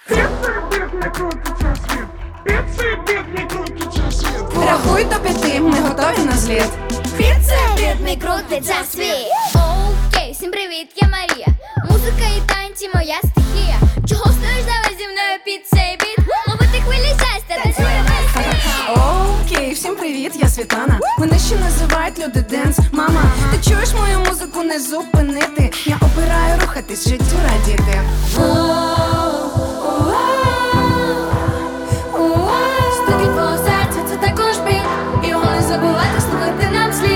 Рахуй до 5, ми готові на зліт. Під цей ритм крутиться світ. Окей, всім привіт, я Марія. Музика і танці моя стихія. Чого стоїш давай зі мною під цей біт? Ловити хвилі щастя, танцює весь світ. Окей, всім привіт, я Світлана. Мене ще називають люди денс. Мама, ти чуєш мою музику не зупинити? Я обираю рухатись, життю радіти. Стукіт твого серця, це також біт. Його не забувати, слухати нам слід.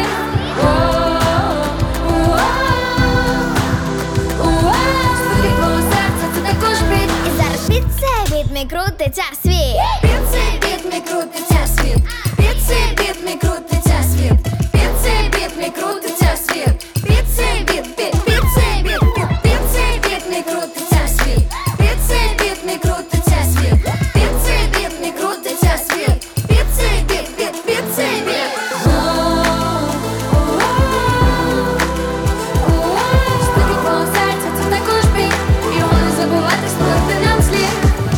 Стукіт твого серця, це також біт. І зараз під цей біт мій крутиться світ. Під цей біт мій крутиться світ. Під цей біт мій крутиться світ. Під цей біт мій крутиться світ. Під цей біт, під цей біт, під цей біт мій крутиться світ. Під цей біт мій крутиться світ. Під цей біт мій крутиться світ. Під цей біт, під цей біт. Стукіт твого серця, це також біт. Його не забувати, слухати нам слід.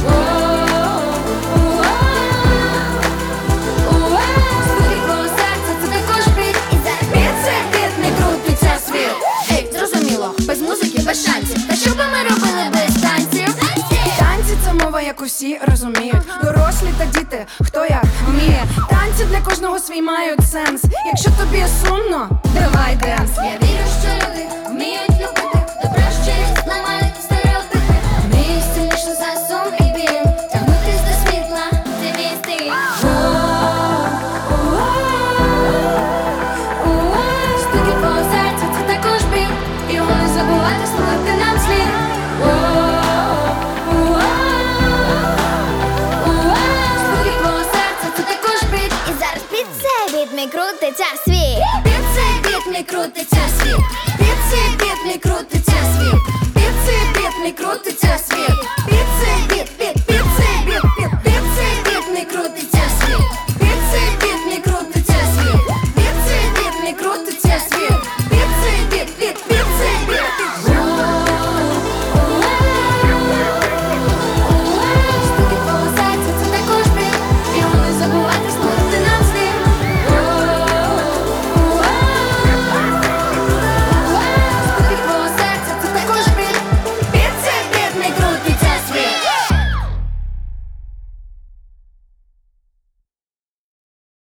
Стукіт твого серця, це також біт. І зараз під цей біт мій крутиться світ. Ей, зрозуміло, без музики, без шансів. Та що би ми робили без танців? Танці це мова, яку всі розуміють. Дорослі та діти, хто як вміє. Танці для кожного свій мають сенс. Якщо тобі сумно, давай денс. Я вірю, що люди вміють любити. Добре, щирість ламають стереотипи. Вміють сильніше за сум і біль. Тягнутись до світла, це мій стиль. Стукіт твого серця, це також біль. Його не забувати, слухати нам слід. Стукіт твого серця, це також біт. І зараз під цей біт мій крутиться світ. Під цей біт мій крутиться світ. Під цей біт мій крутиться світ. Під цей біт мій крутиться світ. Під цей біт.